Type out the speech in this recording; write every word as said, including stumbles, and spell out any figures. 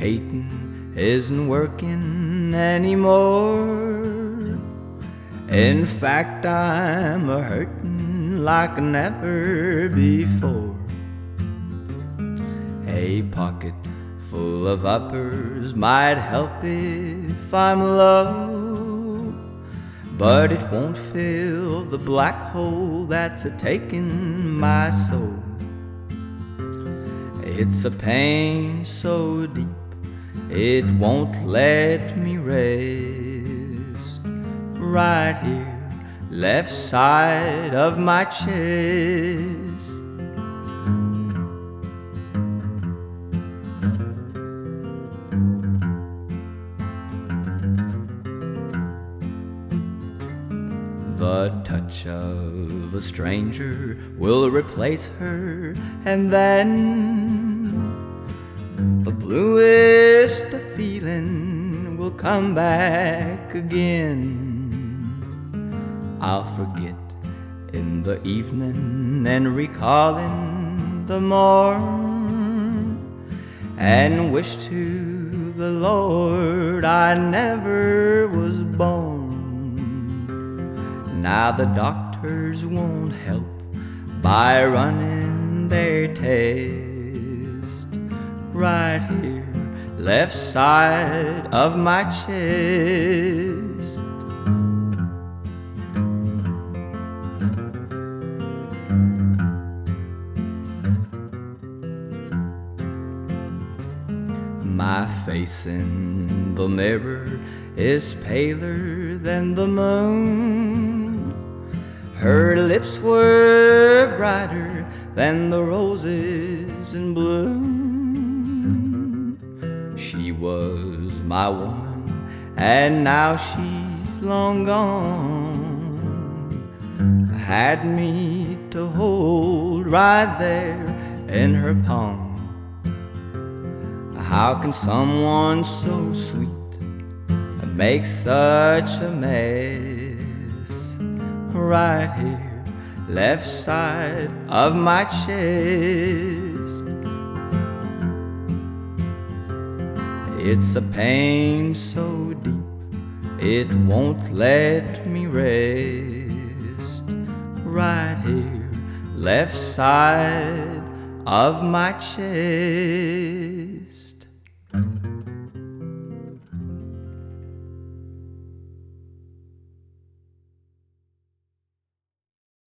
hating isn't working anymore. In fact, I'm a hurting like never before. A pocket full of uppers might help if I'm low, but it won't fill the black hole that's a-taking my soul. It's a pain so deep it won't let me rest. Right here, left side of my chest. The touch of a stranger will replace her, and then the bluest of feeling will come back again. I'll forget in the evening and recalling the morn, and wish to the Lord I never was born. Now the doctors won't help by running their test. Right here, left side of my chest. My face in the mirror is paler than the moon. Her lips were brighter than the roses in bloom. She was my woman, and now she's long gone. Had me to hold right there in her palm. How can someone so sweet make such a mess? Right here, left side of my chest. It's a pain so deep it won't let me rest. Right here, left side of my chest.